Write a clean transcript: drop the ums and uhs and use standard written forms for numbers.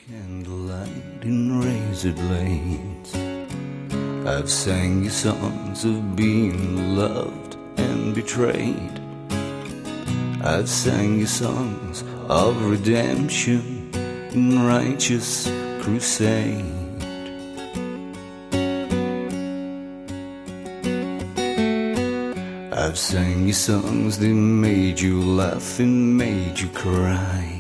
Candlelight and razor blades, I've sang you songs of being loved and betrayed. I've sang you songs of redemption and righteous crusade. I've sang you songs that made you laugh and made you cry.